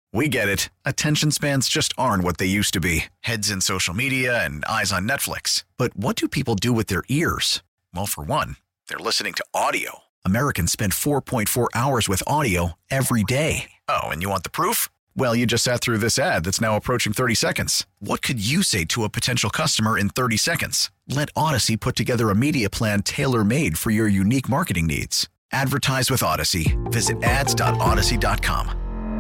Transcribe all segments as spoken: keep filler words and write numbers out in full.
We get it. Attention spans just aren't what they used to be. Heads in social media and eyes on Netflix. But what do people do with their ears? Well, for one, they're listening to audio. Americans spend four point four hours with audio every day. Oh, and you want the proof? Well, you just sat through this ad that's now approaching thirty seconds. What could you say to a potential customer in thirty seconds? Let Odyssey put together a media plan tailor-made for your unique marketing needs. Advertise with Odyssey. Visit ads dot odyssey dot com.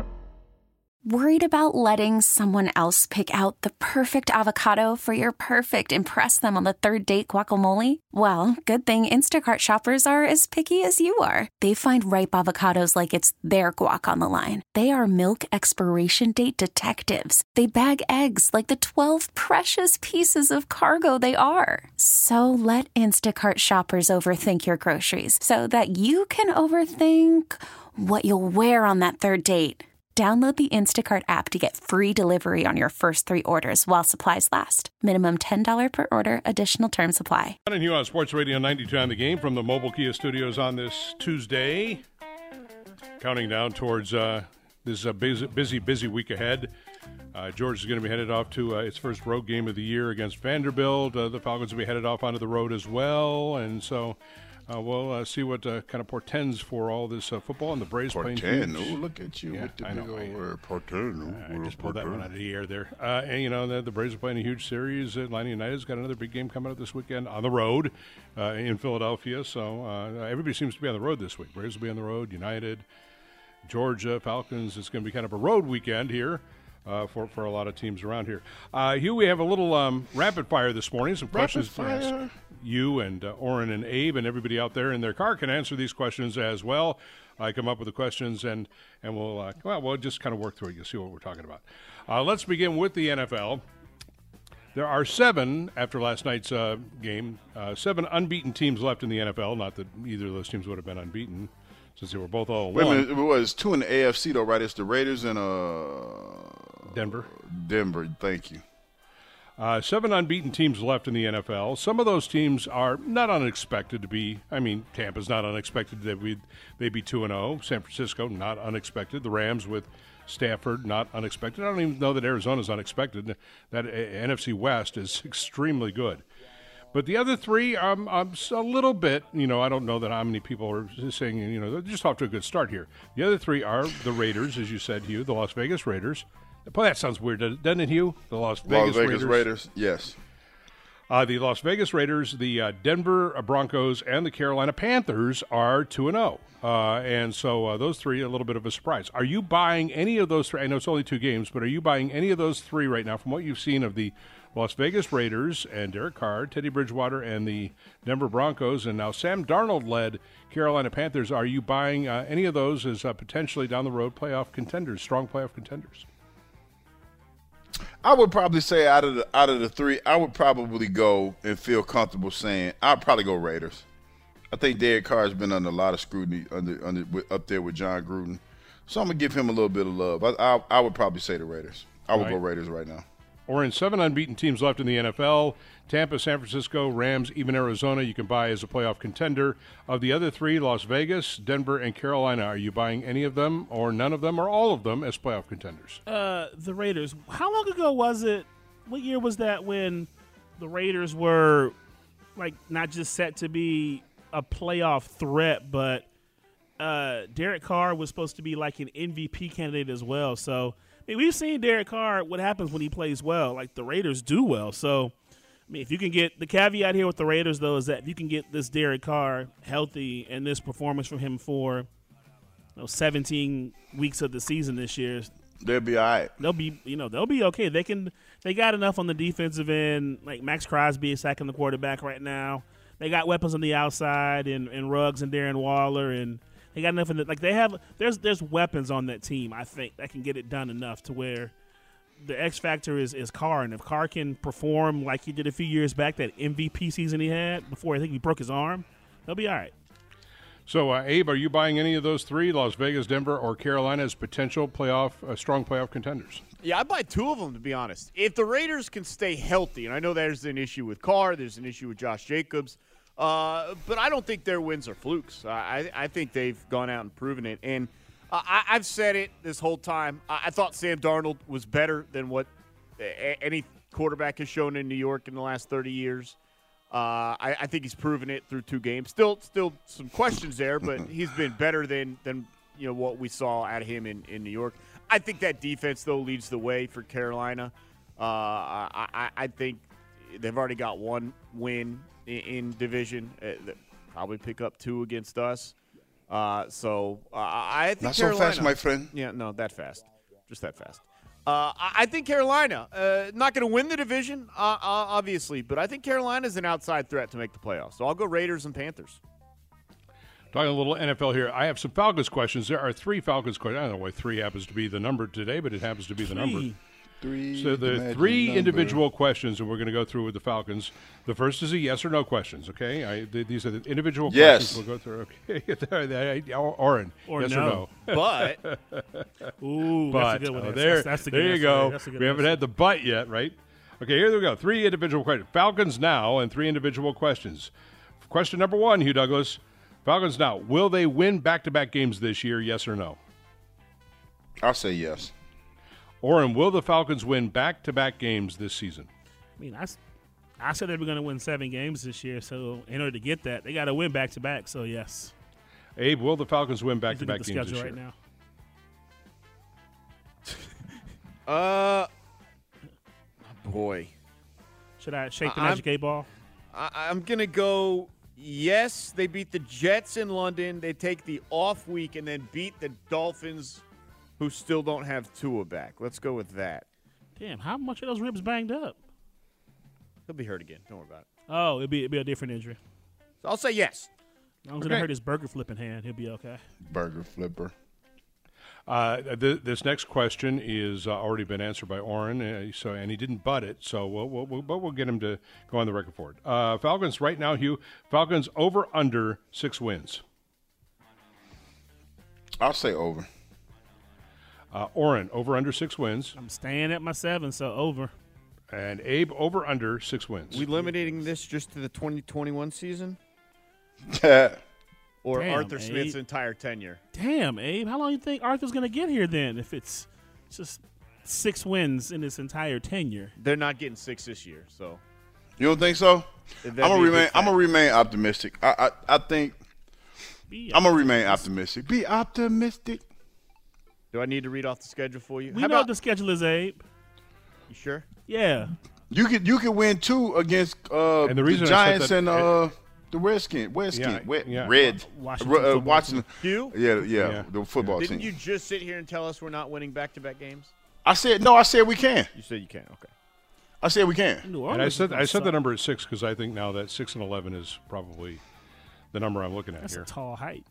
Worried about letting someone else pick out the perfect avocado for your perfect impress them on the third date guacamole? Well, good thing Instacart shoppers are as picky as you are. They find ripe avocados like it's their guac on the line. They are milk expiration date detectives. They bag eggs like the twelve precious pieces of cargo they are. So let Instacart shoppers overthink your groceries so that you can overthink what you'll wear on that third date. Download the Instacart app to get free delivery on your first three orders while supplies last. Minimum ten dollars per order. Additional terms apply. And you on Sports Radio ninety-two on the Game from the Mobile Kia Studios on this Tuesday. Counting down towards uh, this uh, busy, busy, busy week ahead. Uh, Georgia is going to be headed off to uh, its first road game of the year against Vanderbilt. Uh, the Falcons will be headed off onto the road as well. And so... Uh, we'll uh, see what uh, kind of portends for all this uh, football and the Braves portend. playing. Oh, look at you yeah, with the I big know, old word, portend. I just pulled that one out of the air there. Uh, and, you know, the, the Braves are playing a huge series. Atlanta United's got another big game coming up this weekend on the road uh, in Philadelphia. So uh, everybody seems to be on the road this week. Braves will be on the road, United, Georgia, Falcons. It's going to be kind of a road weekend here. Uh, for, for a lot of teams around here. Uh, Hugh, we have a little um, rapid fire this morning. Some rapid questions to ask you and uh, Oren and Abe and everybody out there in their car can answer these questions as well. I come up with the questions and, and we'll, uh, well, we'll just kind of work through it. You'll see what we're talking about. Uh, let's begin with the N F L. There are seven, after last night's uh, game, uh, seven unbeaten teams left in the N F L. Not that either of those teams would have been unbeaten, since they were both all Wait one. a minute, it was two in the A F C, though, right? It's the Raiders and uh, Denver. Denver, thank you. Uh, seven unbeaten teams left in the N F L. Some of those teams are not unexpected to be, I mean, Tampa's not unexpected that we'd, they'd be two and oh. San Francisco, not unexpected. The Rams with Stafford, not unexpected. I don't even know that Arizona's unexpected. That uh, N F C West is extremely good. But the other three, um, um, a little bit, you know, I don't know that how many people are saying, you know, they're just off to a good start here. The other three are the Raiders, as you said, Hugh, the Las Vegas Raiders. Boy, that sounds weird, doesn't it, Hugh? The Las Vegas, Las Vegas Raiders. Raiders, yes. Uh, the Las Vegas Raiders, the uh, Denver Broncos, and the Carolina Panthers are two and oh. Uh, and so uh, those three, a little bit of a surprise. Are you buying any of those three? I know it's only two games, but are you buying any of those three right now from what you've seen of the Las Vegas Raiders and Derek Carr, Teddy Bridgewater, and the Denver Broncos, and now Sam Darnold-led Carolina Panthers? Are you buying uh, any of those as uh, potentially down the road playoff contenders, strong playoff contenders? I would probably say out of the out of the three, I would probably go and feel comfortable saying I'd probably go Raiders. I think Derek Carr has been under a lot of scrutiny under under up there with John Gruden, so I'm gonna give him a little bit of love. I I, I would probably say the Raiders. I would right. go Raiders right now. Or in seven unbeaten teams left in the N F L, Tampa, San Francisco, Rams, even Arizona, you can buy as a playoff contender. Of the other three, Las Vegas, Denver, and Carolina, are you buying any of them or none of them or all of them as playoff contenders? Uh, the Raiders. How long ago was it? What year was that when the Raiders were, like, not just set to be a playoff threat, but uh, Derek Carr was supposed to be like an M V P candidate as well. So, I mean, we've seen Derek Carr, what happens when he plays well. Like, the Raiders do well. So, I mean, if you can get – the caveat here with the Raiders, though, is that if you can get this Derek Carr healthy and this performance from him for you know, seventeen weeks of the season this year, they'll be all right. They'll be, you know, they'll be okay. They can – they got enough on the defensive end. Like, Max Crosby is sacking the quarterback right now. They got weapons on the outside and, and Ruggs and Darren Waller and – they got enough in the, like they have there's there's weapons on that team, I think, that can get it done enough to where the X factor is is Carr, and if Carr can perform like he did a few years back, that M V P season he had before I think he broke his arm, they'll be all right. So, uh, Abe, are you buying any of those three, Las Vegas, Denver, or Carolina, as potential playoff, uh, strong playoff contenders? Yeah, I'd buy two of them, to be honest. If the Raiders can stay healthy, and I know there's an issue with Carr, there's an issue with Josh Jacobs, Uh, but I don't think their wins are flukes. I, I think they've gone out and proven it. And Uh, I, I've said it this whole time. I, I thought Sam Darnold was better than what a, any quarterback has shown in New York in the last thirty years. Uh, I, I think he's proven it through two games. Still, still some questions there, but he's been better than than you know what we saw out of him in, in New York. I think that defense though leads the way for Carolina. Uh, I, I, I think they've already got one win in, in division. Uh, probably pick up two against us. Uh, so uh, I think Not Carolina, so fast, my friend. Yeah, no, that fast, just that fast. Uh, I, I think Carolina uh, not going to win the division, uh, uh, obviously, but I think Carolina is an outside threat to make the playoffs. So I'll go Raiders and Panthers. Talking a little N F L here, I have some Falcons questions. There are three Falcons questions. I don't know why three happens to be the number today, but it happens to be the number. Three. So the magic three number. individual questions, and we're going to go through with the Falcons. The first is a yes or no questions. Okay, I, th- these are the individual Yes. questions we'll go through. Okay, Oren, Or yes no. or no? But Ooh, But that's a good one. oh, That's- there, that's, that's a good there you answer. go. That's a good We haven't answer. had the but yet, right? Okay, here we go. Three individual questions. Falcons now, and three individual questions. Question number one, Hugh Douglas. Falcons now. Will they win back-to-back games this year? Yes or no? I'll say yes. Oren, will the Falcons win back-to-back games this season? I mean, I, s- I said they were going to win seven games this year, so in order to get that, they got to win back to back. So yes, Abe, will the Falcons win Looking at back-to-back the games schedule this right year? now. uh, boy, Should I shake the I- I'm- magic eight ball? I, I'm going to go yes. They beat the Jets in London. They take the off week and then beat the Dolphins, who still don't have Tua back. Let's go with that. Damn, how much are those ribs banged up? He'll be hurt again. Don't worry about it. Oh, it'd be it'd be a different injury. So I'll say yes. As long as Okay. it hurt his burger flipping hand, he'll be okay. Burger flipper. Uh, th- this next question is uh, already been answered by Oren, uh, so and he didn't butt it, so we'll, we'll, we'll, but we'll get him to go on the record for it. Uh, Falcons right now, Hugh. Falcons over under six wins. I'll say over. Uh, Oren over under six wins, I'm staying at my seven, so over. and Abe over under six wins. We limiting this just to the twenty twenty-one season, Yeah. or Damn, Arthur Smith's Abe. entire tenure? Damn, Abe, how long do you think Arthur's going to get here then? If it's just six wins in his entire tenure, They're not getting six this year, so You don't think so? that'd I'm be a gonna big remain. I'm fact. gonna remain optimistic. I, I, I think be I'm gonna remain optimistic. Be optimistic. Do I need to read off the schedule for you? We How know about what the schedule is, Abe. you sure? Yeah. You could you could win two against uh, And the the, reason I said Giants that- and uh, the Redskins. Redskins. Yeah, Red. yeah. Red. Washington Uh, football Washington. Hugh? Yeah, yeah, Yeah. the football Didn't team. you just sit here and tell us we're not winning back-to-back games? I said no. I said we can. You said you can. Okay. I said we can. New and I Orleans said is I said the suck. number at six because I think now that six and eleven is probably the number I'm looking at That's here. a tall height.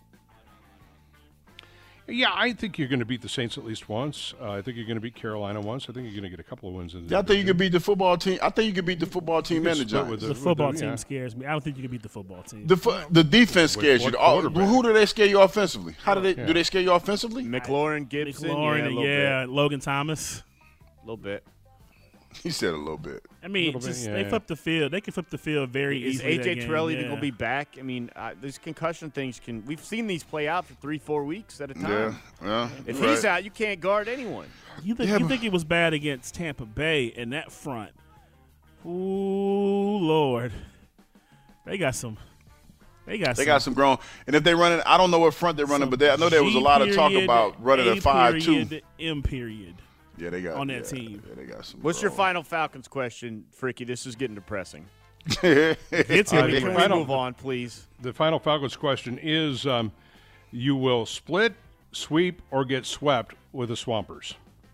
Yeah, I think you're going to beat the Saints at least once. Uh, I think you're going to beat Carolina once. I think you're going to get a couple of wins in. The Yeah, I think you division. could beat the football team. I think you could beat the football team could and the split Giants. with The with football the- team yeah. scares me. I don't think you can beat the football team. The fu- the defense With scares what you. All, quarterback? who do they scare you offensively? How do they Yeah. do they scare you offensively? McLaurin, Gibson, McLaurin, yeah, a and little yeah, bit. Logan Thomas. A little bit. He said a little bit. I mean, Little bit, just yeah, they yeah. flip the field. They can flip the field very Is easily. A J that game, Terrell even yeah. going to be back? I mean, uh, these concussion things can. We've seen these play out for three, four weeks at a Yeah, time. yeah. If right. he's out, you can't guard anyone. You think Yeah, you but- think it was bad against Tampa Bay in that front? Ooh, Lord, they got some. They got. They some, got some grown, and if they running, I don't know what front they're running, but they, I know there was a lot of talk G about running period, a five A two. period, M period. Yeah, they got on that yeah, team. Yeah, they got some. What's your grown. final Falcons question, Fricky? This is getting depressing. It's Uh, gonna be the Can we crazy. final- move on, please? The final Falcons question is: um, you will split, sweep, or get swept with the Swampers?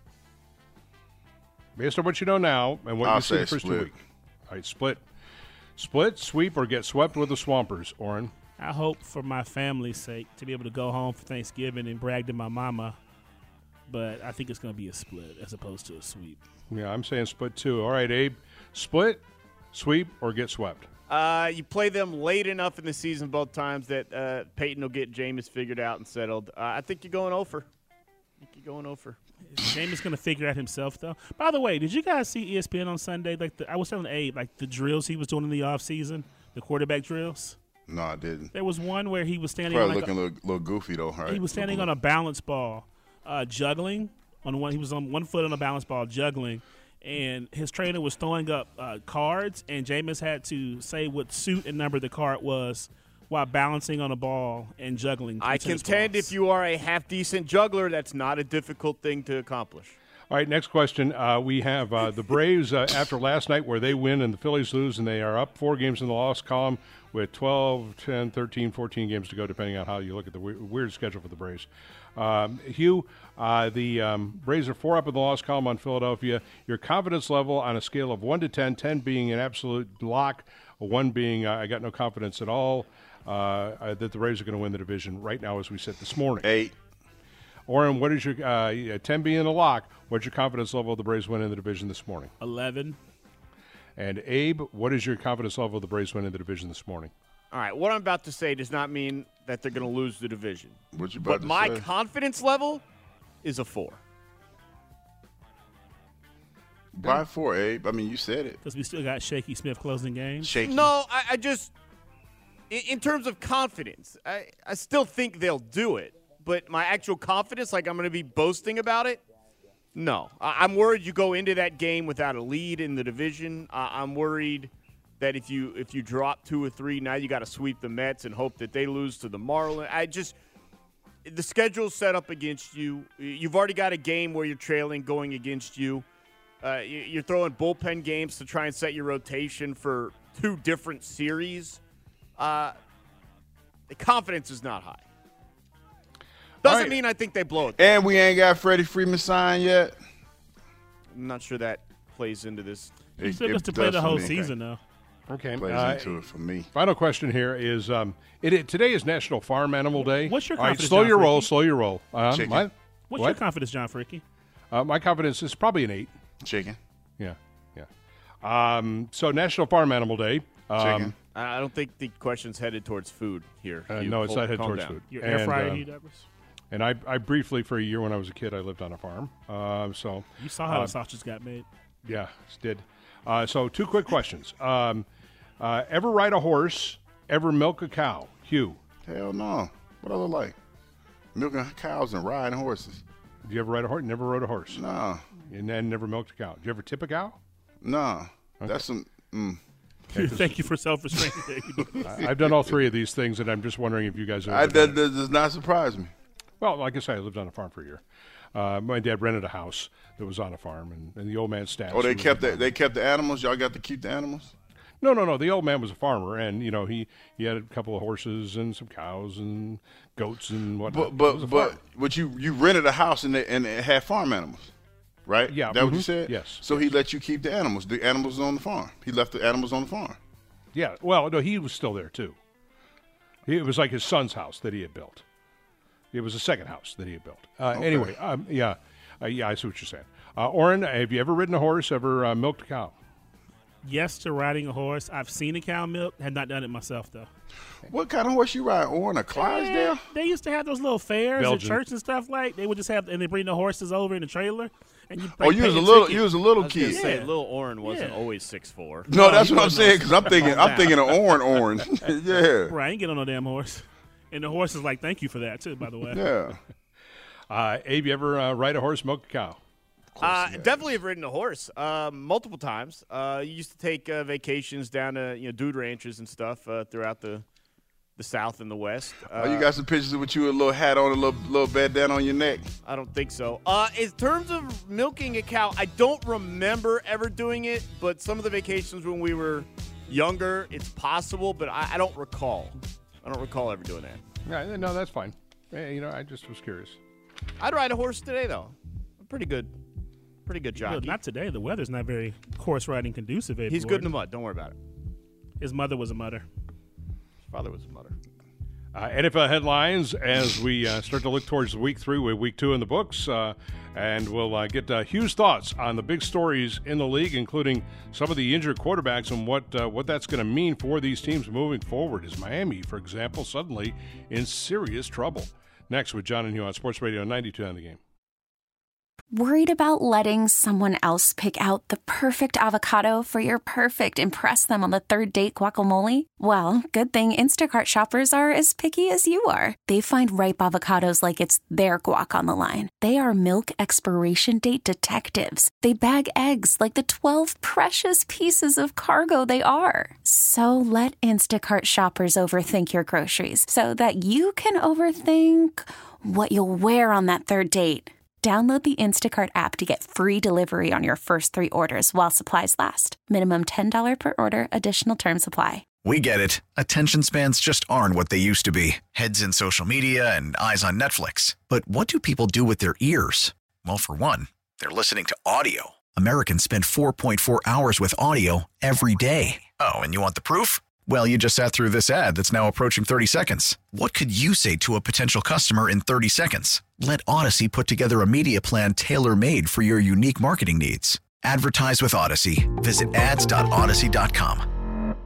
Based on what you know now and what I'll you see the say first two split. weeks. All right, split, split, sweep, or get swept with the Swampers. Oren, I hope for my family's sake to be able to go home for Thanksgiving and brag to my mama, but I think it's going to be a split as opposed to a sweep. yeah, I'm saying split too. All right, Abe, split, sweep, or get swept. Uh, you play them late enough in the season both times that uh, Peyton will get Jameis figured out and settled. Uh, I think you're going over. I think you're going over. Is Jameis going to figure out himself, though? By the way, did you guys see E S P N on Sunday? Like the, I was telling Abe, like the drills he was doing in the offseason, the quarterback drills. No, I didn't. There was one where he was standing Probably on like looking a, a little, little goofy though, right? he was standing on a balance ball, uh, juggling on one. He was on one foot on a balance ball, juggling, and his trainer was throwing up uh, cards, and Jameis had to say what suit and number the card was while balancing on a ball and juggling. I contend balls. if you are a half-decent juggler, that's not a difficult thing to accomplish. All right, next question. Uh, we have uh, the Braves uh, after last night where they win and the Phillies lose, and they are up four games in the loss column with twelve, ten, thirteen, fourteen games to go, depending on how you look at the we- weird schedule for the Braves. Um, Hugh, uh, the um, Braves are four up in the loss column on Philadelphia. Your confidence level on a scale of one to ten, ten being an absolute lock, one being uh, I got no confidence at all uh, uh, that the Braves are going to win the division right now as we sit this morning. Eight. Oren, what is your uh, ten being a lock? What's your confidence level of the Braves winning the division this morning? eleven. And Abe, what is your confidence level of the Braves winning the division this morning? All right, what I'm about to say does not mean that they're going to lose the division. What you about But to my say? confidence level is a four. Why four, Abe? I mean, you said it. Because we still got Shaky Smith closing games. Shaky. No, I, I just, in, in terms of confidence, I, I still think they'll do it. But my actual confidence, like I'm going to be boasting about it, no. I, I'm worried you go into that game without a lead in the division. Uh, I'm worried that if you if you drop two or three, now you got to sweep the Mets and hope that they lose to the Marlins. I just the schedule's set up against you. You've already got a game where you're trailing going against you. Uh, you're throwing bullpen games to try and set your rotation for two different series. Uh, the confidence is not high. Doesn't right. mean I think they blow it. And we ain't got Freddie Freeman signed yet. I'm not sure that plays into this. He It- still it gets to play does the for whole me. season, though. Okay. Plays uh, into it for me. Final question here is: um, it, it today is National Farm Animal Day. What's your All right, confidence, slow John your roll. Ricky? Slow your roll. Uh, Chicken. my, What's what? your confidence, John Fricky? Uh, my confidence is probably an eight. Chicken. Yeah, yeah. Um, so National Farm Animal Day. Um, Chicken. I don't think the question's headed towards food here. Uh, You no, it's hold- not headed calm towards down. food. Your air And, fryer um, heat uppers? And I, I briefly, for a year when I was a kid, I lived on a farm. Uh, so You saw how uh, the sausages got made. yeah, it did. Uh, so two quick questions. Um, uh, ever ride a horse? Ever milk a cow? Hugh, Hell no. What I look like? Milking cows and riding horses. did you ever ride a horse? Never rode a horse. Nah. And then never milked a cow. Did you ever tip a cow? Nah. That's some. Mm. Thank you for self-restraint. David. I- I've done all three of these things, and I'm just wondering if you guys have I, ever done that, it. that does not surprise me. Well, like I said, I lived on a farm for a year. Uh, my dad rented a house that was on a farm, and, and the old man staffed. Oh, they he was kept a the, farmer. they kept the animals. Y'all got to keep the animals. No, no, no. The old man was a farmer, and you know he, he had a couple of horses and some cows and goats and whatnot. But He was a but but farmer. but you you rented a house and they, and it had farm animals, right? Yeah, That what you mhm, said? yes, So he let you keep the animals. The animals on the farm. He left the animals on the farm. Yeah, well, no, he was still there too. He, it was like his son's house that he had built. It was a second house that he had built. Uh, Okay. Anyway, um, yeah, uh, yeah, I see what you're saying. Uh, Oren, have you ever ridden a horse? Ever uh, milked a cow? Yes to riding a horse. I've seen a cow milk. Have not done it myself, though. What kind of horse you ride? Orin, a Clydesdale? Eh, they used to have those little fairs Belgian. at church and stuff like. They would just have, and they bring the horses over in the trailer. And you Oh, you was a little you was a little I was gonna kid. say, Yeah. Lil Oren wasn't Yeah. always six foot four. No, No, that's he what I'm wasn't. saying because I'm thinking I'm Calm thinking of Orin Orin. yeah. Right, I ain't get on no damn horse. And the horse is like, thank you for that too, by the way. Yeah. Uh, Abe, you ever uh, ride a horse, milk a cow? Uh, he has. definitely have ridden a horse uh, multiple times. Uh, you used to take uh, vacations down to you know dude ranches and stuff uh, throughout the the South and the West. Uh, Oh, you got some pictures with you with a little hat on, a little little bandana on your neck. I don't think so. Uh, in terms of milking a cow, I don't remember ever doing it, but some of the vacations when we were younger, it's possible, but I, I don't recall. I don't recall ever doing that. Yeah, no, that's fine. Eh, you know, I just was curious. I'd ride a horse today, though. I'm pretty good. Pretty good Well, jockey. not today. The weather's not very horse riding conducive. Abe He's good in the Gordon. mud. Don't worry about it. His mother was a mutter. His father was a mother. Uh, N F L headlines as we uh, start to look towards week three with week two in the books. Uh, and we'll uh, get uh, Hugh's thoughts on the big stories in the league, including some of the injured quarterbacks and what uh, what that's going to mean for these teams moving forward. Is Miami, for example, suddenly in serious trouble? Next with John and Hugh on Sports Radio ninety-two on the Game. Worried about letting someone else pick out the perfect avocado for your perfect impress them on the third date guacamole? Well, good thing Instacart shoppers are as picky as you are. They find ripe avocados like it's their guac on the line. They are milk expiration date detectives. They bag eggs like the twelve precious pieces of cargo they are. So let Instacart shoppers overthink your groceries so that you can overthink what you'll wear on that third date. Download the Instacart app to get free delivery on your first three orders while supplies last. Minimum ten dollars per order. Additional terms apply. We get it. Attention spans just aren't what they used to be. Heads in social media and eyes on Netflix. But what do people do with their ears? Well, for one, they're listening to audio. Americans spend four point four hours with audio every day. Oh, and you want the proof? Well, you just sat through this ad that's now approaching thirty seconds. What could you say to a potential customer in thirty seconds? Let Odyssey put together a media plan tailor-made for your unique marketing needs. Advertise with Odyssey. Visit ads dot odyssey dot com.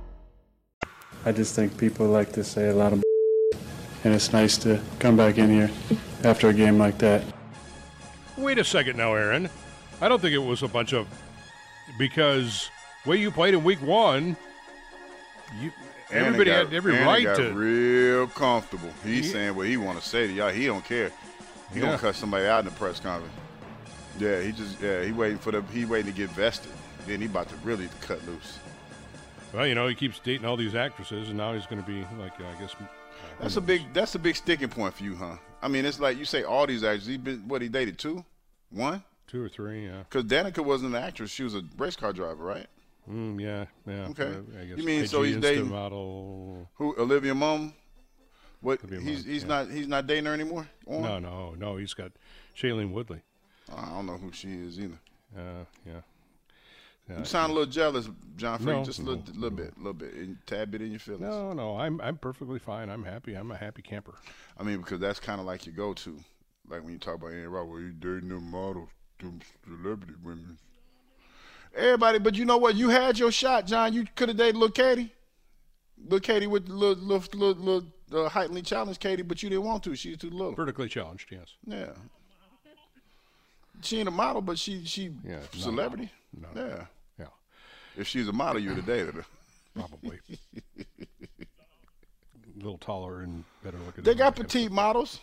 I just think people like to say a lot of and it's nice to come back in here after a game like that. Wait a second now, Aaron. I don't think it was a bunch of because way you played in week one. You, everybody got, had every and right got to. Real comfortable. He's he, saying what he want to say to y'all. He don't care. He yeah. gonna cut somebody out in the press conference. Yeah, he just yeah he waiting for the he waiting to get vested. Then he about to really cut loose. Well, you know he keeps dating all these actresses, and now he's going to be like uh, I guess. Uh, that's a big that's a big sticking point for you, huh? I mean, it's like you say all these actors. He been what he dated two, one, two or three, yeah. Because Danica wasn't an actress; she was a race car driver, right? Mm, yeah, yeah. Okay. Uh, I guess you mean so he's dating model? Who? Olivia Munn? What? Olivia he's Munn, he's yeah. not he's not dating her anymore. On? No, no, no. He's got Shailene Woodley. I don't know who she is either. Uh, yeah. yeah. You sound a little jealous, John Freak. No, just a no, little, little no. bit, a little bit, a tad bit in your feelings. No, no. I'm I'm perfectly fine. I'm happy. I'm a happy camper. I mean, because that's kind of like your go-to, like when you talk about Aaron Rodgers, well, you dating them models, them celebrity women. Everybody, but you know what? You had your shot, John. You could have dated little Katie. Little Katie with the little, little, little, little uh, heightly challenged Katie, but you didn't want to. She's too little. Vertically challenged, yes. Yeah. She ain't a model, but she she yeah, celebrity. No, yeah. Yeah. If she's a model, you'd have dated her. Probably. A little taller and better looking. They got petite models.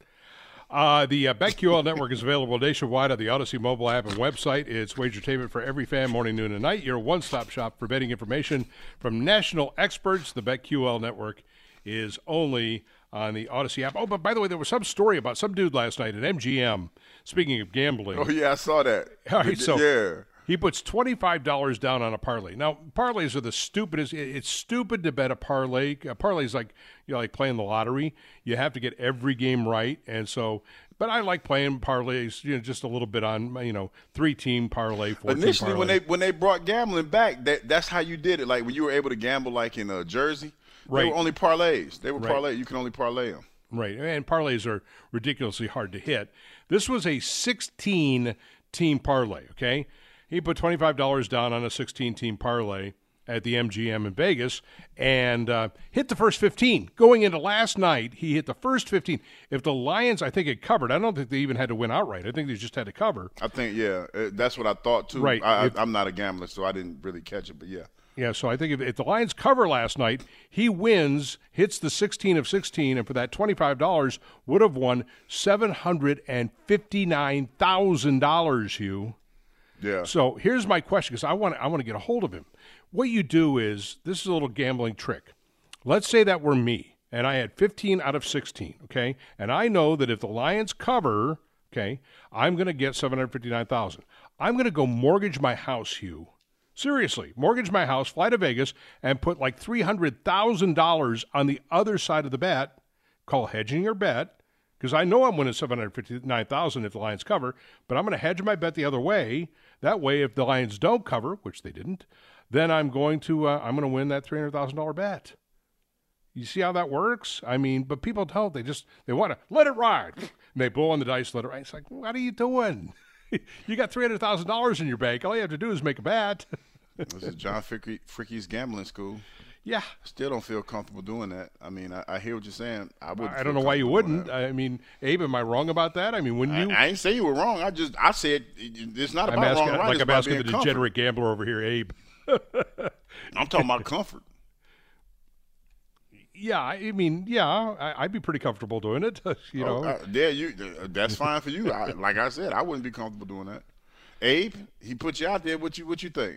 Uh, the uh, BetQL network is available nationwide on the Odyssey mobile app and website. It's wagertainment for every fan, morning, noon, and night. Your one-stop shop for betting information from national experts. The BetQL network is only on the Odyssey app. Oh, but by the way, there was some story about some dude last night at M G M, speaking of gambling. Oh, yeah, I saw that. All right, so yeah. He puts twenty-five dollars down on a parlay. Now, parlays are the stupidest. It's stupid to bet a parlay. A parlay is like, you know, like playing the lottery. You have to get every game right. And so, but I like playing parlays, you know, just a little bit on, you know, three-team parlay, four-team Initially, parlay. when they when they brought gambling back, that that's how you did it. Like when you were able to gamble like in uh, Jersey, right. They were only parlays. They were right. parlay. You can only parlay them. Right. And parlays are ridiculously hard to hit. This was a sixteen-team parlay, okay? He put twenty-five dollars down on a sixteen-team parlay at the M G M in Vegas and uh, hit the first fifteen. Going into last night, he hit the first fifteen. If the Lions, I think, had covered, I don't think they even had to win outright. I think they just had to cover. I think, yeah, uh, that's what I thought, too. Right. I, if, I'm not a gambler, so I didn't really catch it, but yeah. Yeah, so I think if, if the Lions cover last night, he wins, hits the sixteen of sixteen, and for that twenty-five dollars would have won seven hundred fifty-nine thousand dollars, Hugh. Yeah. So here's my question, because I want I want to get a hold of him. What you do is, this is a little gambling trick. Let's say that were me, and I had fifteen out of sixteen, okay? And I know that if the Lions cover, okay, I'm going to get seven hundred fifty-nine thousand dollars. I'm going to go mortgage my house, Hugh. Seriously, mortgage my house, fly to Vegas, and put like three hundred thousand dollars on the other side of the bet. Call hedging your bet, because I know I'm winning seven hundred fifty-nine thousand dollars if the Lions cover, but I'm going to hedge my bet the other way. That way, if the Lions don't cover, which they didn't, then I'm going to uh, I'm going to win that three hundred thousand dollars bet. You see how that works? I mean, but people don't. They just they want to let it ride. And they blow on the dice, let it ride. It's like, what are you doing? You got three hundred thousand dollars in your bank. All you have to do is make a bet. This is John Fricky, Fricky's gambling school. Yeah. Still don't feel comfortable doing that. I mean, I, I hear what you're saying. I would. I don't know why you wouldn't. I mean, Abe, am I wrong about that? I mean, when you, I, I ain't say you were wrong. I just, I said it's not I'm about asking, wrong or right. like It's I'm about asking the being degenerate comfort. gambler over here, Abe. I'm talking about comfort. Yeah, I mean, yeah, I, I'd be pretty comfortable doing it. You know, oh, uh, yeah, you. Uh, that's fine for you. I, like I said, I wouldn't be comfortable doing that. Abe, he put you out there. What you, what you think?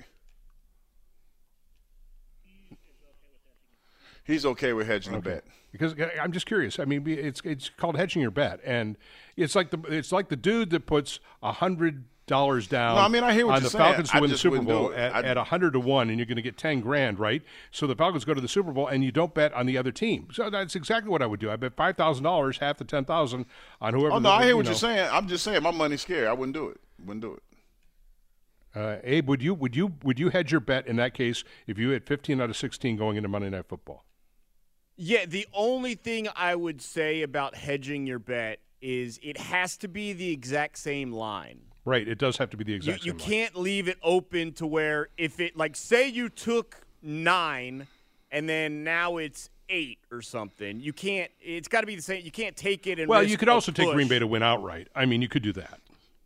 He's okay with hedging okay. the bet. Because I'm just curious. I mean, it's it's called hedging your bet, and it's like the it's like the dude that puts a hundred dollars down. No, I mean, I hear what on you're the saying. Falcons to I win the just Super wouldn't do Bowl it. at, I- at a hundred to one, and you're going to get ten grand, right? So the Falcons go to the Super Bowl, and you don't bet on the other team. So that's exactly what I would do. I bet five thousand dollars, half the ten thousand, on whoever. Oh no, the, I hear you what know. you're saying. I'm just saying my money's scared. I wouldn't do it. Wouldn't do it. Uh, Abe, would you would you would you hedge your bet in that case if you had fifteen out of sixteen going into Monday Night Football? Yeah, the only thing I would say about hedging your bet is it has to be the exact same line. Right, it does have to be the You, exact you same line. can't leave it open to where if it, like, say you took nine and then now it's eight or something. You can't. It's got to be the same. You can't take it and Well, risk you could a also take push. Green Bay to win outright. I mean, you could do that.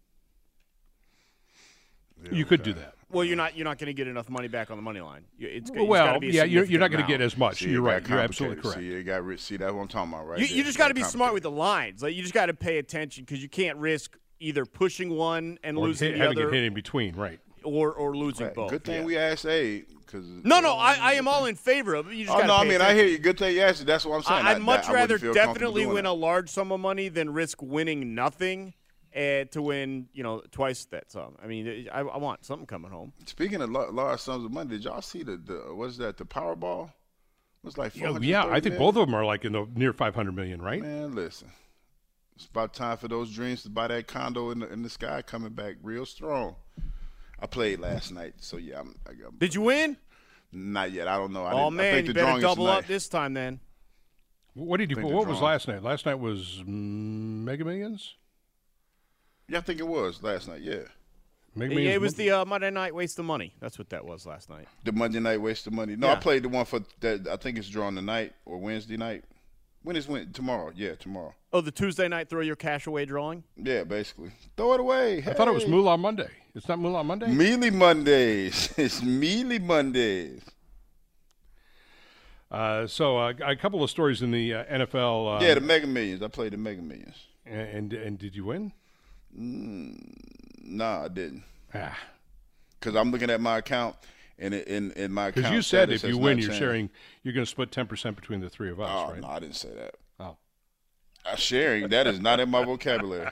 Yeah, you could okay. do that. Well, you're not. You're not going to get enough money back on the money line. You- It's, it's Well, gotta be a yeah, you're, you're not significant going to get amount. as much. See, you're it got right. You're absolutely complicated. correct. See, it got ri- see that's what I'm talking about, right? You, there. you just It got to be smart with complicated. the lines. Like you just got to pay attention because you can't risk either pushing one and Or losing hit, the having other, it hit in between, right? or or losing Right. both. Good thing yeah. we asked Abe because No, no, I, I am all in favor of it. You just Oh gotta no, I pay mean I attention. hear you. Good thing you asked it. That's what I'm saying. I, I'd I- much that- I wouldn't rather feel comfortable definitely doing win that. a large sum of money than risk winning nothing uh, to win, you know, twice that sum. I mean, I, I want something coming home. Speaking of lar- large sums of money, did y'all see the, the what is that? The Powerball? It was like Yeah, yeah, I think both of them are like in the near five hundred million, right? Man, listen, it's about time for those dreams to buy that condo in the, in the sky coming back real strong. I played last night, so yeah. I'm, I, I'm, Did you win? Not yet. I don't know. I Oh didn't, I man, think you the better drawing is double up tonight. this time then. What did you? think the What was drawing- last night? Last night was mm, Mega Millions. Yeah, I think it was last night. Yeah, Mega Yeah, Millions. it was the uh, Monday night waste of money. That's what that was last night. the Monday night waste of money. No, Yeah. I played the one for that. I think it's drawn tonight or Wednesday night. When is when? Tomorrow. Yeah, tomorrow. Oh, the Tuesday night throw your cash away drawing? Yeah, basically. Throw it away. I thought it was Hey. Moolah Monday. It's not Moolah Monday. Mealy Mondays. It's Mealy Mondays. Uh, so uh, a couple of stories in the uh, N F L. Uh, yeah, the Mega Millions. I played the Mega Millions. and and did you win? Nah, I didn't. Ah, Because I'm looking at my account, and it, in, in my account. because you said status if you has win, not you're changed. sharing. You're going to split ten percent between the three of us, Oh, right? no, I didn't say that. Oh. Uh, sharing, that is not in my vocabulary.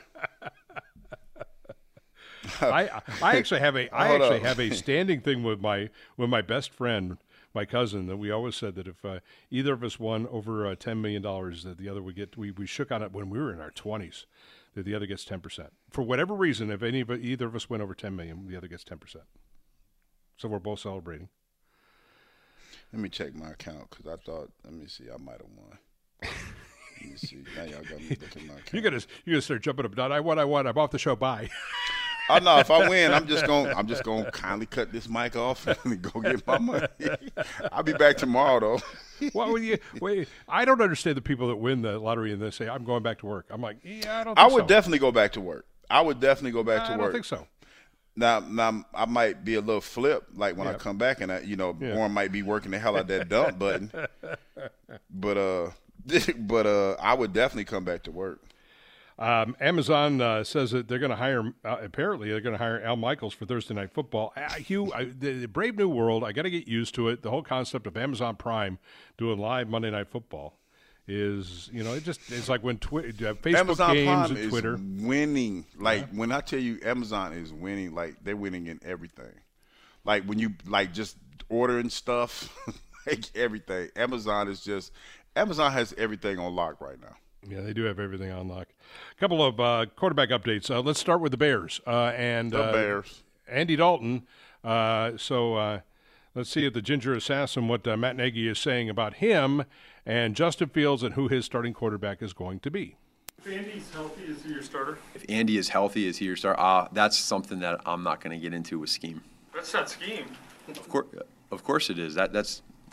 I I actually have a I Hold actually up. have a standing thing with my with my best friend, my cousin, that we always said that if uh, either of us won over uh, ten million dollars, that the other would get. We, we shook on it when we were in our twenties, that the other gets ten percent for whatever reason. If any of either of us win over ten million, the other gets ten percent. So we're both celebrating. Let me check my account because I thought. Let me see. I might have won. Let me see. Now y'all got me looking at my account. You're gonna you're gonna start jumping up and down. I won. I won. I'm off the show. Bye. Oh no! If I win, I'm just gonna I'm just gonna kindly cut this mic off and go get my money. I'll be back tomorrow though. What would you? Wait, I don't understand the people that win the lottery and they say I'm going back to work. I'm like, yeah, I don't. I Think would so. definitely go back to work. I would definitely go back I to don't work. think so. Now, now I might be a little flip, like when I Yeah. come back, and I, you know, Yeah. Warren might be working the hell out that dump button. But uh, but uh, I would definitely come back to work. Um, Amazon uh, says that they're going to hire. Uh, apparently, they're going to hire Al Michaels for Thursday Night Football. Uh, Hugh, I, the, the Brave New World. I got to get used to it. The whole concept of Amazon Prime doing live Monday Night Football is, you know, it just it's like when Twi- uh, Facebook Amazon games Prime and is Twitter. winning. Like when I tell you, Amazon is winning. Like they're winning in everything. Like when you like just ordering stuff, like everything. Amazon is just Amazon has everything on lock right now. Yeah, they do have everything on lock. A couple of uh, quarterback updates. Uh, let's start with the Bears uh, and The uh, Bears. Andy Dalton. Uh, so uh, let's see if the Ginger Assassin, what uh, Matt Nagy is saying about him and Justin Fields and who his starting quarterback is going to be. If Andy's healthy, is he your starter? If Andy is healthy, is he your star? Uh, that's something that I'm not going to get into with scheme. That's not scheme. Of course, of course it is. That that's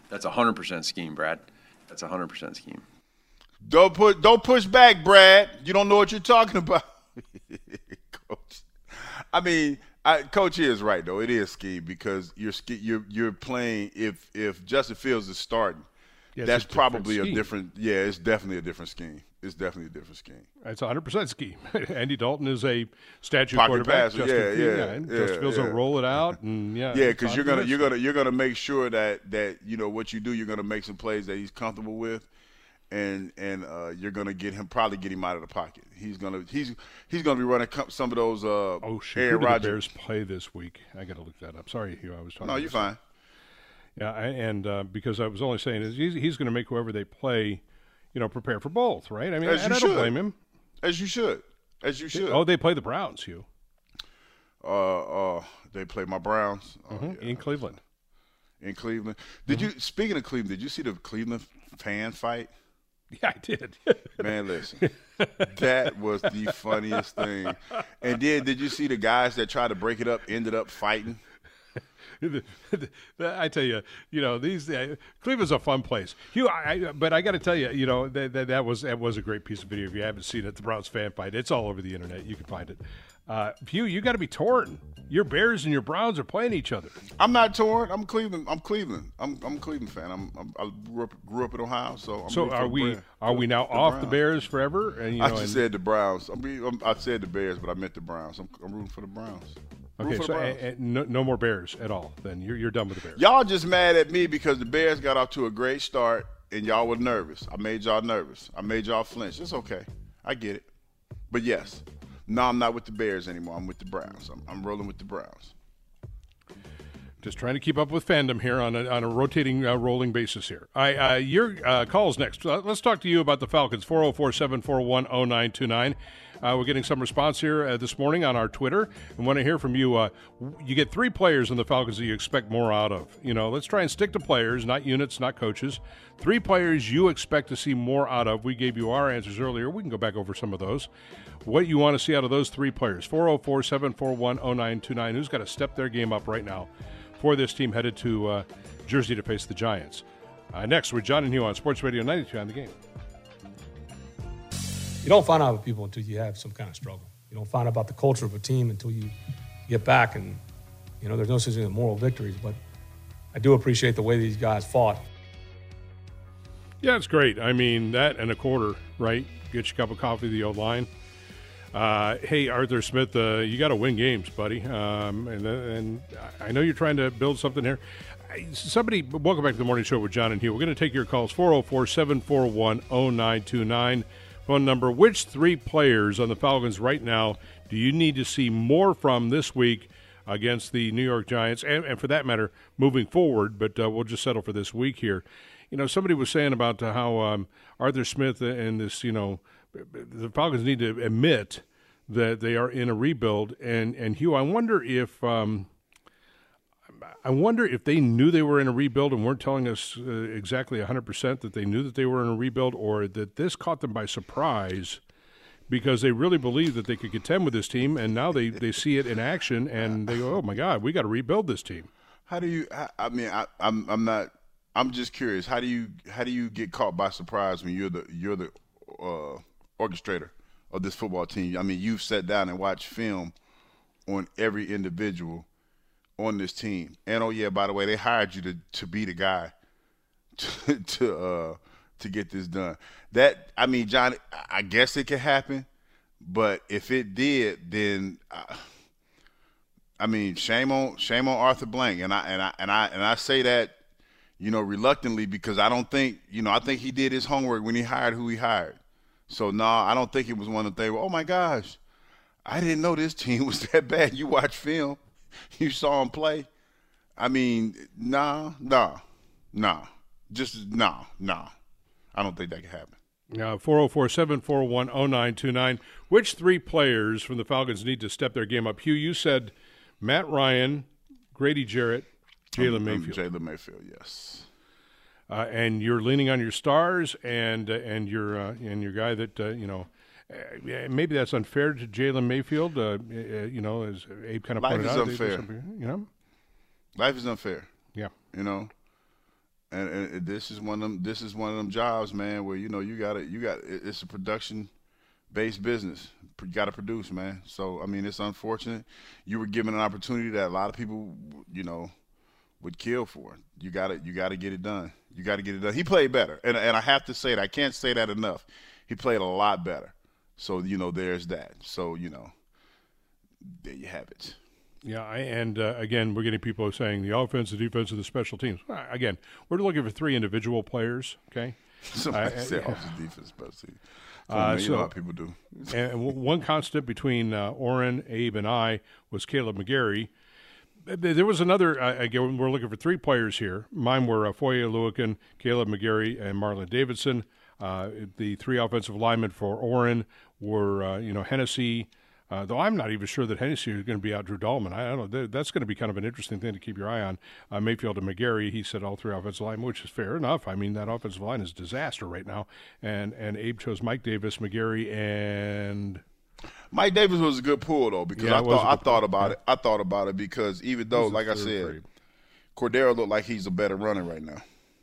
That's a hundred percent scheme, Brad. That's a hundred percent scheme. Don't put, don't push back, Brad. You don't know what you're talking about, Coach. I mean, I, Coach is right though. It is scheme because you're you're you're playing. If if Justin Fields is starting, yeah, that's a probably different a different. Yeah, it's definitely a different scheme. It's definitely a different scheme. It's a hundred percent scheme. Andy Dalton is a statue Pocket quarterback. passer, Justin yeah, Fields, yeah, and yeah, Justin Fields yeah. will roll it out, and yeah, Yeah, it's because you're on the gonna list. you're gonna you're gonna make sure that that you know what you do. You're gonna make some plays that he's comfortable with, and and uh, you're gonna get him probably get him out of the pocket. He's gonna he's he's gonna be running co- some of those. Uh, Oh shoot! Aaron Who do the Rodgers. Bears play this week? I got to look that up. Sorry, Hugh. I was talking. No, you're fine. Yeah, I, and uh, because I was only saying is he's, he's going to make whoever they play, you know, prepare for both, right? I mean, As and you I don't should. blame him. As you should. As you should. Oh, they play the Browns, Hugh, Uh, uh, they play my Browns uh, Mhm, yeah. in Cleveland. In Cleveland. Did Mm-hmm. you? Speaking of Cleveland, did you see the Cleveland fan fight? Yeah, I did. Man, listen, that was the funniest thing. And then, did you see the guys that tried to break it up ended up fighting? I tell you, you know, these uh, Cleveland's a fun place. Hugh, I, I, but I got to tell you, you know, that, that that was that was a great piece of video. If you haven't seen it, the Browns fan fight, it's all over the internet. You can find it. Uh, Hugh, you got to be torn. Your Bears and your Browns are playing each other. I'm not torn. I'm Cleveland. I'm Cleveland. I'm I'm a Cleveland fan. I'm, I'm I grew up grew up in Ohio, so I'm So rooting for are the we Browns. are we now The off the Browns. Bears forever? And you know, I just and- said the Browns. I'm, be- I'm, I said the Bears, but I meant the Browns. I'm, I'm rooting for the Browns. Rooting okay, for so the Browns. and, and no, no more Bears at all. Then you're you're done with the Bears. Y'all just mad at me because the Bears got off to a great start and y'all were nervous. I made y'all nervous. I made y'all flinch. It's okay. I get it. But yes, no, I'm not with the Bears anymore. I'm with the Browns. I'm, I'm rolling with the Browns. Just trying to keep up with fandom here on a, on a rotating, uh, rolling basis here. All right, uh, your uh, call's next. Uh, let's talk to you about the Falcons, four oh four, seven four one, oh nine two nine. Uh, we're getting some response here uh, this morning on our Twitter. And want to hear from you. Uh, you get three players in the Falcons that you expect more out of. You know, let's try and stick to players, not units, not coaches. Three players you expect to see more out of. We gave you our answers earlier. We can go back over some of those. What you want to see out of those three players. four oh four, seven four one, oh nine two nine. Who's got to step their game up right now for this team headed to uh, Jersey to face the Giants? Uh, next, we're John and Hugh on Sports Radio ninety-two on The Game. You don't find out about people until you have some kind of struggle. You don't find out about the culture of a team until you get back. And, you know, there's no such thing as moral victories. But I do appreciate the way these guys fought. Yeah, it's great. I mean, that and a quarter, right? Get you a cup of coffee, the old line. Uh, hey, Arthur Smith, uh, you got to win games, buddy. Um, and, and I know you're trying to build something here. I- Somebody, welcome back to the morning show with John and Hugh. We're going to take your calls, four oh four, seven four one, oh nine two nine. Phone number. Which three players on the Falcons right now do you need to see more from this week against the New York Giants? And, and for that matter, moving forward, but uh, we'll just settle for this week here. You know, somebody was saying about uh, how um, Arthur Smith and this, you know, the Falcons need to admit that they are in a rebuild. And, and Hugh, I wonder if um, I wonder if they knew they were in a rebuild and weren't telling us uh, exactly one hundred percent that they knew that they were in a rebuild, or that this caught them by surprise because they really believed that they could contend with this team, and now they, they see it in action and they go, oh, my God, we got to rebuild this team. How do you? I, I mean, I, I'm I'm not. I'm just curious. How do you how do you get caught by surprise when you're the you're the uh, orchestrator of this football team? I mean, you've sat down and watched film on every individual on this team, and oh yeah, by the way, they hired you to to be the guy to to uh, to get this done. That I mean, John, I guess it could happen, but if it did, then. Uh, I mean, shame on shame on Arthur Blank, and I and I and I and I say that, you know, reluctantly because I don't think, you know, I think he did his homework when he hired who he hired. So no, nah, I don't think it was one of the things. Oh my gosh, I didn't know this team was that bad. You watch film, you saw him play. I mean, nah, nah, nah, just nah, nah. I don't think that could happen. Uh, four oh four, seven four one, oh nine two nine. Which three players from the Falcons need to step their game up? Hugh, you said Matt Ryan, Grady Jarrett, Jalen Um, Mayfield. Jalen Mayfield, yes. Uh, and you're leaning on your stars and uh, and your uh, and your guy that uh, you know. Uh, maybe that's unfair to Jalen Mayfield. Uh, uh, you know, as Abe kind of Life pointed is out, unfair. You know, Life is unfair. yeah. You know, And, and this is one of them. This is one of them jobs, man, where you know you got to you got it's a production-based business. You got to produce, man. So I mean, it's unfortunate. You were given an opportunity that a lot of people, you know, would kill for. You got to you got to get it done. You got to get it done. He played better, and and I have to say that I can't say that enough. He played a lot better. So you know, there's that. So you know, there you have it. Yeah, I, and uh, again, we're getting people saying the offense, the defense, and the special teams. Uh, again, we're looking for three individual players, okay? Somebody uh, said uh, offense, defense, special teams. So, uh, man, you so, know how people do. And w- one constant between uh, Orrin, Abe, and I was Caleb McGarry. There was another, uh, again, we're looking for three players here. Mine were uh, Foye Oluokun, Caleb McGarry, and Marlon Davidson. Uh, the three offensive linemen for Orrin were, uh, you know, Hennessy, Uh, though I'm not even sure that Hennessy is going to be out Drew Dahlman. I don't know. That's going to be kind of an interesting thing to keep your eye on. Uh, Mayfield and McGarry, he said all three offensive line, which is fair enough. I mean, that offensive line is a disaster right now. And and Abe chose Mike Davis, McGarry, and Mike Davis was a good pull though because yeah, I thought I pull. thought about yeah. it. I thought about it because even though, like I said, grade. Cordero looked like he's a better runner right now.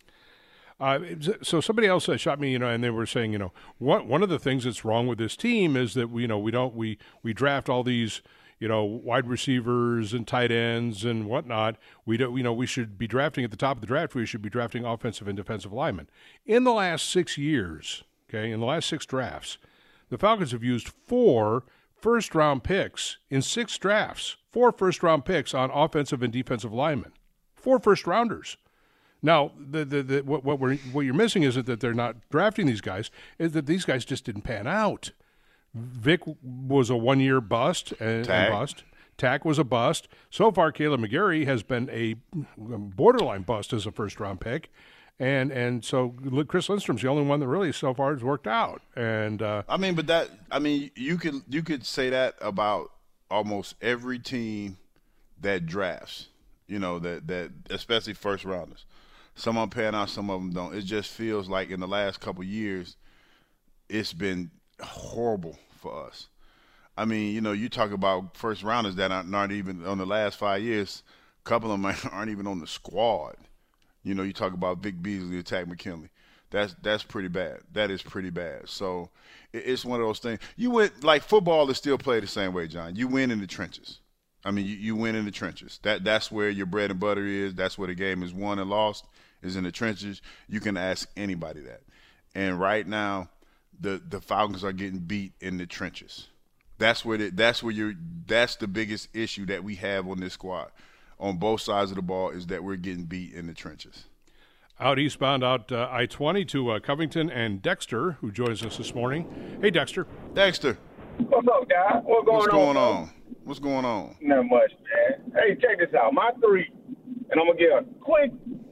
Uh, so somebody else uh, shot me, you know, and they were saying, you know, one one of the things that's wrong with this team is that we, you know, we don't we we draft all these, you know, wide receivers and tight ends and whatnot. We don't, you know, we should be drafting at the top of the draft. We should be drafting offensive and defensive linemen. In the last six years, okay, in the last six drafts, the Falcons have used four first round picks in six drafts. Four first round picks on offensive and defensive linemen. Four first rounders. Now, the, the, the, what, what, we're, what you're missing isn't that they're not drafting these guys, is that these guys just didn't pan out. Vic was a one-year bust and, and bust. Tack was a bust. So far, Caleb McGarry has been a borderline bust as a first-round pick. And and so Chris Lindstrom's the only one that really so far has worked out. And uh, I mean, but that I mean, you could you could say that about almost every team that drafts. You know that that especially first rounders. Some of them pan out, some of them don't. It just feels like in the last couple of years, it's been horrible for us. I mean, you know, you talk about first rounders that aren't, aren't even on the last five years. A couple of them aren't even on the squad. You know, you talk about Vic Beasley, Takk McKinley. That's that's pretty bad. That is pretty bad. So it, it's one of those things. You went like football is still played the same way, John. You win in the trenches. I mean, you, you win in the trenches. That that's where your bread and butter is. That's where the game is won and lost. Is in the trenches. You can ask anybody that. And right now, the the Falcons are getting beat in the trenches. That's where the, that's where you're. That's the biggest issue that we have on this squad, on both sides of the ball, is that we're getting beat in the trenches. Out eastbound, out uh, I twenty to uh, Covington and Dexter, who joins us this morning. Hey, Dexter. Dexter. What's up, guys? What's going What's going on? on? What's going on? Not much, man. Hey, check this out. My three, and I'm gonna give a quick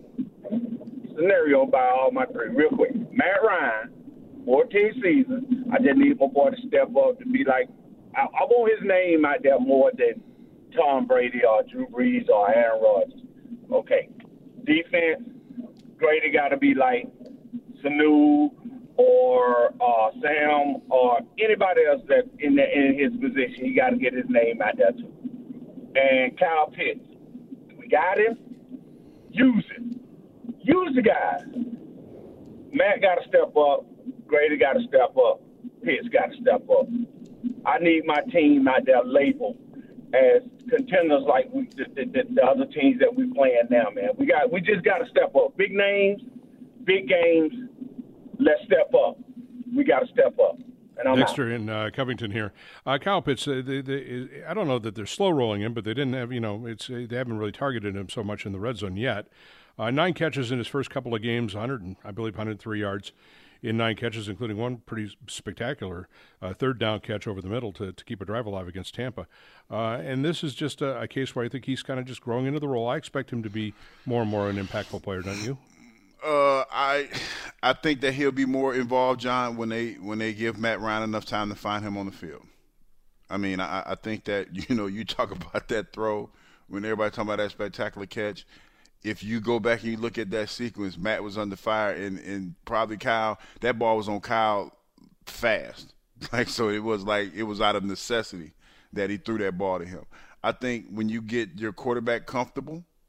scenario about all my three real quick. Matt Ryan, fourteen seasons. I just need my boy to step up to be like, I, I want his name out there more than Tom Brady or Drew Brees or Aaron Rodgers. Okay. Defense, Grady got to be like Sanu or uh, Sam or anybody else that in the, in his position. He got to get his name out there too. And Kyle Pitts, we got him. Use it. Use the guys. Matt got to step up. Grady got to step up. Pitts got to step up. I need my team out there labeled as contenders like we, the, the, the other teams that we playing now, man. We got we just got to step up. Big names, big games. Let's step up. We got to step up. And I'm Dexter out. in uh, Covington here. Uh, Kyle Pitts, uh, they, they, I don't know that they're slow rolling him, but they didn't have, you know, it's they haven't really targeted him so much in the red zone yet. Uh, nine catches in his first couple of games, one hundred, I believe, one hundred three yards in nine catches, including one pretty spectacular uh, third down catch over the middle to, to keep a drive alive against Tampa. Uh, and this is just a, a case where I think he's kind of just growing into the role. I expect him to be more and more an impactful player, don't you? Uh, I I think that he'll be more involved, John, when they when they give Matt Ryan enough time to find him on the field. I mean, I, I think that, you know, you talk about that throw when everybody talking about that spectacular catch. If you go back and you look at that sequence, Matt was under fire, and, and probably Kyle, that ball was on Kyle fast. Like, so it was like it was out of necessity that he threw that ball to him. I think when you get your quarterback comfortable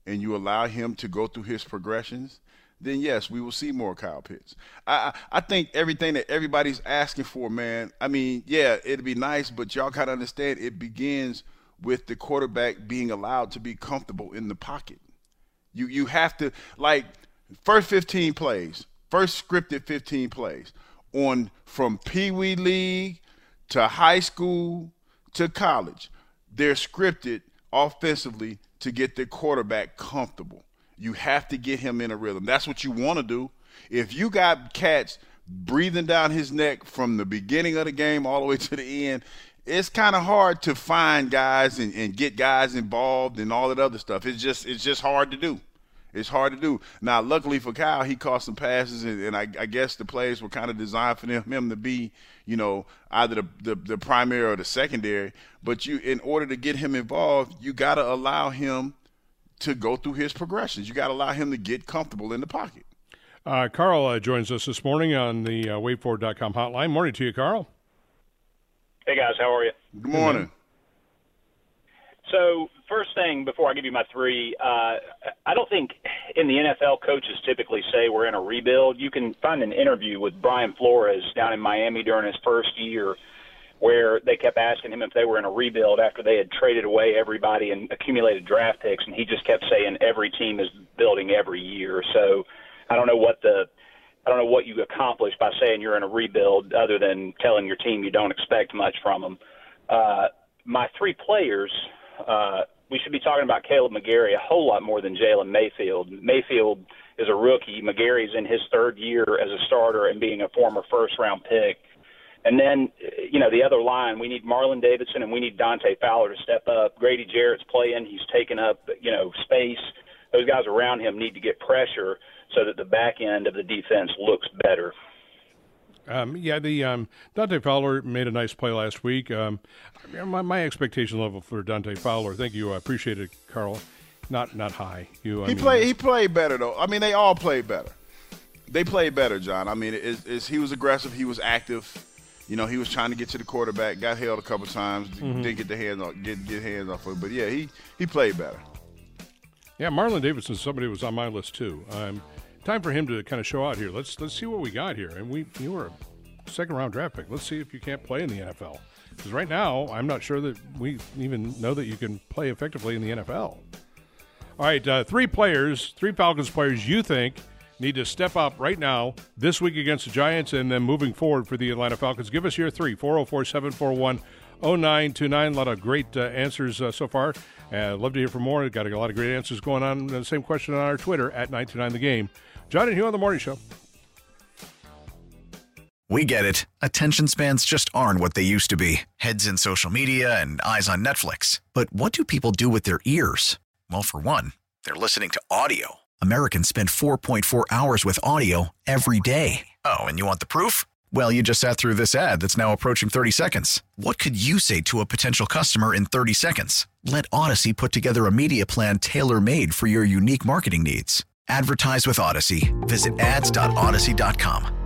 and you allow him to go through his progressions, then yes, we will see more Kyle Pitts. I I think everything that everybody's asking for, man, I mean, yeah, it'd be nice, but y'all got to understand it begins with the quarterback being allowed to be comfortable in the pocket. You you have to, like, first fifteen plays, first scripted fifteen plays on from Pee Wee League to high school to college, they're scripted offensively to get the quarterback comfortable. You have to get him in a rhythm. That's what you want to do. If you got cats breathing down his neck from the beginning of the game all the way to the end, it's kind of hard to find guys and, and get guys involved and all that other stuff. It's just it's just hard to do. It's hard to do. Now, luckily for Kyle, he caught some passes, and, and I, I guess the plays were kind of designed for him, him to be, you know, either the, the, the primary or the secondary. But you, in order to get him involved, you got to allow him to go through his progressions. You got to allow him to get comfortable in the pocket. Uh, Carl uh, joins us this morning on the uh, wait forward dot com hotline. Morning to you, Carl. Hey, guys. How are you? Good morning. So, first thing, before I give you my three, uh, I don't think in the N F L coaches typically say we're in a rebuild. You can find an interview with Brian Flores down in Miami during his first year where they kept asking him if they were in a rebuild after they had traded away everybody and accumulated draft picks, and he just kept saying every team is building every year. So I don't know what the I don't know what you accomplish by saying you're in a rebuild other than telling your team you don't expect much from them. Uh, my three players – Uh, we should be talking about Caleb McGarry a whole lot more than Jalen Mayfield. Mayfield is a rookie. McGarry's in his third year as a starter and being a former first-round pick. And then, you know, the other line, we need Marlon Davidson and we need Dante Fowler to step up. Grady Jarrett's playing. He's taking up, you know, space. Those guys around him need to get pressure so that the back end of the defense looks better. Um, yeah, the um, Dante Fowler made a nice play last week. Um, my, my expectation level for Dante Fowler, thank you, I appreciate it, Carl. Not not high. You, I he mean, played. He played better though. I mean, they all played better. They played better, John. I mean, it's, it's, he was aggressive. He was active. You know, he was trying to get to the quarterback. Got held a couple times. Mm-hmm. Didn't get the hands off. Get get hands off of it. But yeah, he he played better. Yeah, Marlon Davidson, somebody who was on my list too. Um, Time for him to kind of show out here. Let's let's see what we got here. And we you were a second round draft pick. Let's see if you can't play in the N F L. Because right now, I'm not sure that we even know that you can play effectively in the N F L. All right, uh, three players, three Falcons players you think need to step up right now this week against the Giants and then moving forward for the Atlanta Falcons. Give us your three, four oh four, seven four one, oh nine two nine. A lot of great uh, answers uh, so far. Uh, love to hear from more. We've got a lot of great answers going on. The same question on our Twitter, at nine two nine the game. John and Hugh on the Morning Show. We get it. Attention spans just aren't what they used to be. Heads in social media and eyes on Netflix. But what do people do with their ears? Well, for one, they're listening to audio. Americans spend four point four hours with audio every day. Oh, and you want the proof? Well, you just sat through this ad that's now approaching thirty seconds. What could you say to a potential customer in thirty seconds? Let Odyssey put together a media plan tailor-made for your unique marketing needs. Advertise with Odyssey. Visit ads dot odyssey dot com.